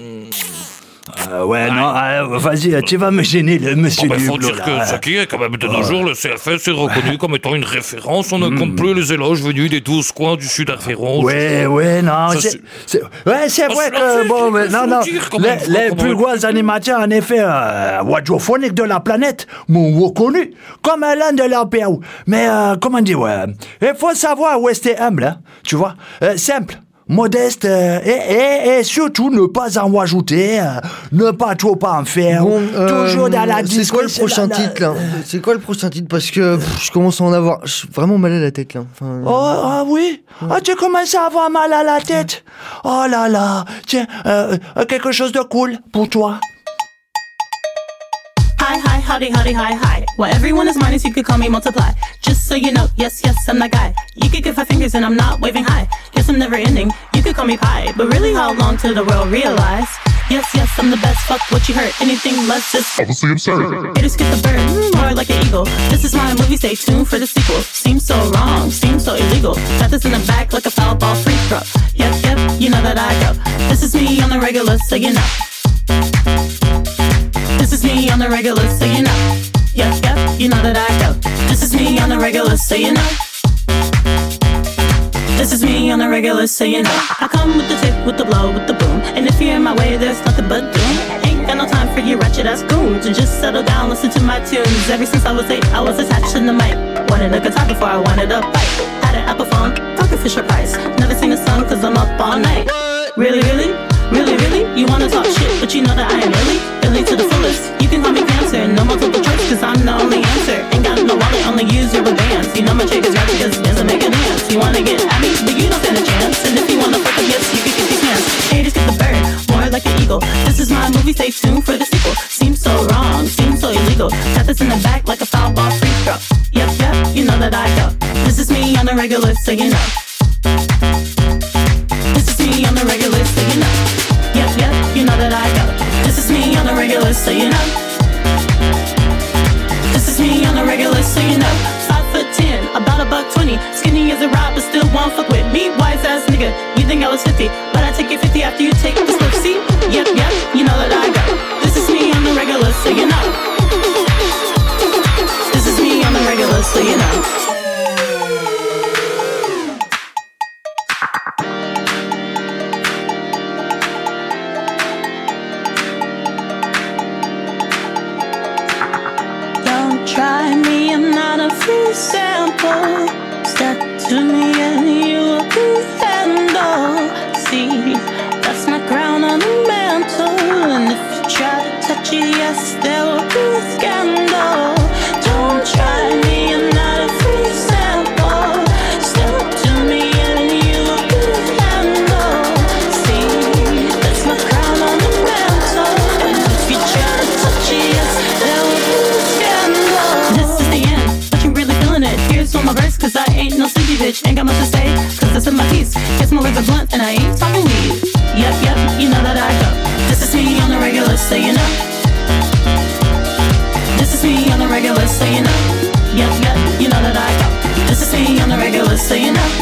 Euh, ouais, non, euh, vas-y, tu vas me gêner, le monsieur oh ben, du faut bleu, dire là. que ce qui est quand même de nos jours, le C F S est reconnu comme étant une référence. On ne compte plus les éloges venus des douze coins du sud afférent. Ouais, ouais, non, Ça, c'est, c'est- c'est- ouais, c'est Ah, vrai c'est la que, fête, bon, il mais faut non, le non, dire quand les, même, faut les qu'on plus en- grands animateurs, en effet, euh, radiophoniques de la planète, m'ont reconnu comme l'un de leurs pères. Mais, euh, comment dire, ouais, il faut savoir rester humble, hein, tu vois, euh, simple. Modeste euh, et, et, et surtout ne pas en rajouter, euh, ne pas trop en faire, Bon, euh, toujours dans la c'est quoi le discrétion, prochain la- la- titre là C'est quoi le prochain titre Parce que pff, je commence à en avoir je suis vraiment mal à la tête là. Enfin, Oh, ah oui? Ah, tu commences à avoir mal à la tête? Oh là là. Tiens, euh, euh, quelque chose de cool pour toi. Hi, hi, howdy, howdy, hi, hi. Well, everyone is minus, you could call me multiply. Just so you know, yes, yes, I'm that guy. You could give five fingers and I'm not waving high. Guess I'm never ending, you could call me pie. But really, how long till the world realize? Yes, yes, I'm the best, fuck what you heard. Anything less just Obviously absurd. haters get the bird, mm, more like an eagle. This is my movie, stay tuned for the sequel. Seems so wrong, seems so illegal. Got this in the back like a foul ball free throw. Yep, yep, you know that I go. This is me on the regular, so you know. This is me on the regular, so you know. Yep, yep, you know that I go. This is me on the regular, so you know. This is me on the regular, so you know. I come with the tick, with the blow, with the boom. And if you're in my way, there's nothing but doom. Ain't got no time for you ratchet ass goons. And just settle down, listen to my tunes. Ever since I was eight, I was attached to the mic. Wanted a guitar before I wanted a bike. Had an Apple phone, talking Fisher Price. Never seen a sun, cause I'm up all night. Really, really? Really, really? You wanna talk shit, but you know that I am really, really to the fullest. You can call me cancer, no multiple choice, cause I'm the only answer. Ain't got no wallet, only use your bands. You know my chick is right because it doesn't make a dance. You wanna get at me, but you don't stand a chance. And if you wanna fuck up, yes, you can get these hands. Haters get the bird, more like an eagle. This is my movie, stay tuned for the sequel. Seems so wrong, seems so illegal. Got this in the back like a foul ball free throw. Yep, yep, you know that I go. This is me on the regular, so you know. This is me on the regular, so you know. Yep, yep, you know that I go. This is me on the regular, so you know. This is me on the regular, so you know. Five foot ten, about a buck twenty. Skinny as a rock, but still one Me, wise ass nigga, you think I was fifty, but I take you fifty after you take this lip. See? Yep, yep, you know that I got. This is me on the regular, so you know. This is me on the regular, so you know. Try me, I'm not a free sample. Step to me and you'll be handle. See, that's my crown on the mantle. And if you try to touch it, yes, there will be a scandal. Don't try me, I'm not a free sample. Step to me and you'll be handle. See, that's my crown on the mantle. And if you try to touch it, yes, there will be a scandal. This is the end, but you really feeling it. Here's all my verse, cause I ain't no sleepy bitch. Ain't got much to say, cause that's in my piece. Kiss my lips are blunt, and I ain't talking weed. Yep, yep, you know that I go. This is me on the regular, so you know. This is me on the regular, so you know. Yep, yep, you know that I go. This is me on the regular, so you know.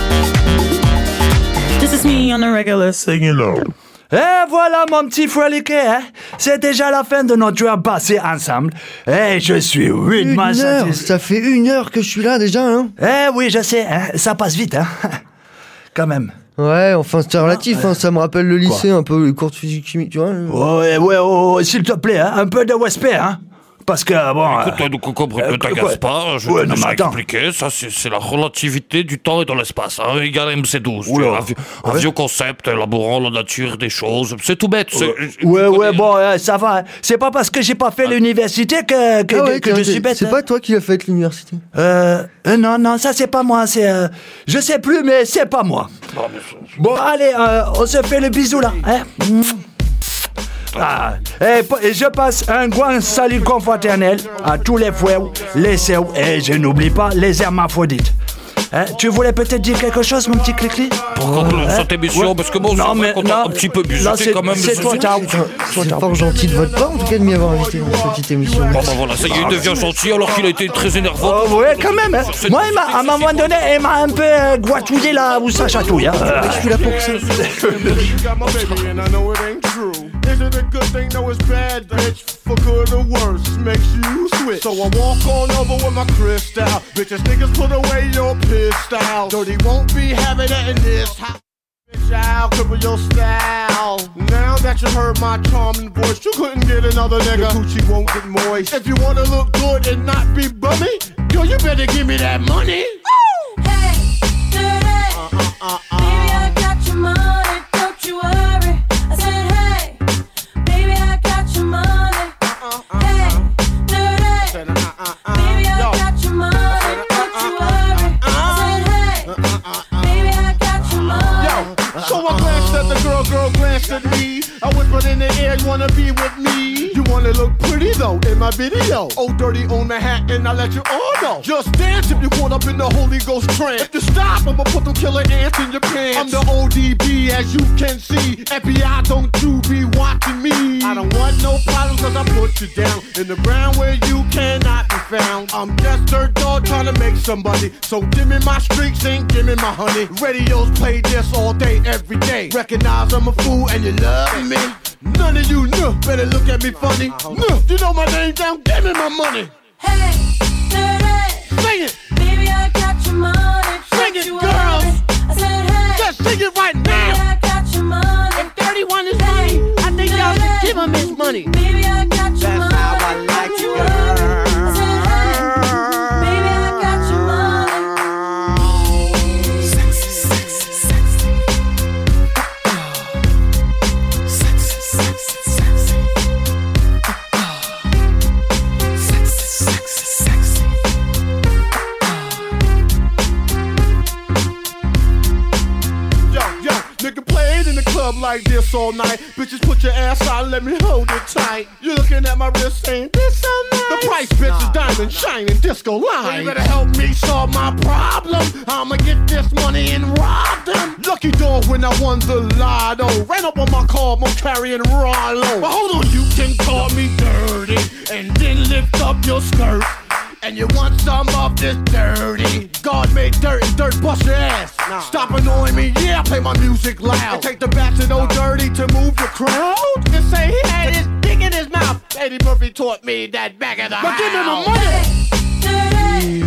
This is me on the regular, so you know. Et voilà mon petit froliquet, hein? C'est déjà la fin de notre heure passée ensemble. Et je suis rudement Une heure, satisfait. ça fait une heure que je suis là déjà, hein. Eh oui, je sais, hein? Ça passe vite, hein? Quand même. Ouais, enfin c'est relatif, Ah, hein, ça me rappelle le lycée un peu, les cours de physique chimie, tu vois. Ouais, ouais, oh, oh, s'il te plaît, hein? Un peu de respect, hein? Parce que, bon... Écoute, euh, ne compris, euh, ne t'agace quoi pas, je Ouais, t'ai non, déjà mais attends. expliqué, ça c'est c'est la relativité du temps et de l'espace, hein, égal M C douze, tu Oula. vois, un, vieux- un Ouais. vieux concept élaborant la nature des choses, c'est tout bête. c'est- je- Ouais, je ouais, connais- bon, euh, ça va. hein. C'est pas parce que j'ai pas fait l'université que, que, Ah ouais, que tiens, je c'est- suis bête. c'est hein. pas toi qui l'as fait l'université. Euh, euh, non, non, ça c'est pas moi, c'est... euh, je sais plus, mais c'est pas moi. Non, mais c'est- Bon, allez, euh, on se fait le bisou, là, hein? Ah, et, p- et je passe un grand salut confraternel à tous les frères, les sœurs, et je n'oublie pas les hermaphrodites. Hein, tu voulais peut-être dire quelque chose, mon petit Clicli? Pour conclure Hein? cette émission, Ouais. parce que bon, Non, c'est vrai mais qu'on t'a non, un petit peu là, buzoté c'est- quand même. c'est je- trop je- tard. C'est fort gentil de votre part en tout cas de m'y avoir invité dans cette petite émission. Bon bah voilà, ça y est, il devient gentil alors qu'il a été très énervant. Oh, ouais, quand même. Hein. C'est- Moi, il m'a- à un moment donné, il m'a un peu euh, gouatouillé là où ça chatouille. Hein. Euh, Je suis là pour ça. You got my baby and I know it ain't true. Is it a good thing? No, it's bad, bitch. For good or worse, makes you switch. So I walk on over with my crystal. Bitches, niggas, put away your pistol. Dirty won't be having it in this house. Bitch, I'll cripple your style. Now that you heard my charming voice, you couldn't get another nigga. Your coochie won't get moist. If you wanna look good and not be bummy, yo, you better give me that money. Hey, dirty. Uh, uh, uh, uh. Baby, I got your money, don't you worry. I said, hey, baby, I got your money. Hey, dirty. Said, uh, uh, uh. Baby, I Yo. got your money, don't you worry. I said, hey, baby, I got your money. Yo, so I glanced at the girl, girl glanced at me. I whispered in the air, you wanna be with me? You wanna look pretty though in my video. Oh, dirty on Manhattan, I let you all know. Just dance if you caught up in the Holy Ghost trance. If you stop, I'ma put them killer ants in your pants. I'm the O D B, as you can see. F B I, don't you be watching me. I don't want no problems cause I put you down in the ground where you cannot be found. I'm just dirt dog trying to make somebody. So give me my streaks and give me my honey. Radios play this all day, every day. Recognize I'm a fool and you love me. None of you know, better look at me funny. No, you know my name down, give me my money. Hey, dirty. Sing it, Baby, I got your money, Sing don't it, you girls. worry. I said, hey, just sing it right baby, now. I got your money. If thirty-one is Hey, money, I think y'all should dirty. give him his money. Baby, I got your That's money. how I like don't you, you worry. I said, hey, baby, I got your money. Sexy, sexy, sexy. Sexy, sexy, sexy. Sexy, sexy, sexy. Yo, yo, nigga played in the club like this all night. Bitches, put your ass out, let me hold it tight. You looking at my wrist, ain't this so nice? The price, bitch, is diamond shining disco line. You better help me solve my problem. I'ma get this money and rob them. Lucky dog when I won the lotto. Ran up on my car, I'm carrying Rollo. But hold on, you can call me dirty and then lift up your skirt. And you want some of this dirty? God made dirt and dirt bust your ass. Nah. Stop annoying me, yeah, play my music loud. And take the bats and old dirty to move the crowd. Just say he had his dick in his mouth. Eddie Murphy taught me that back of the but house. give me my money.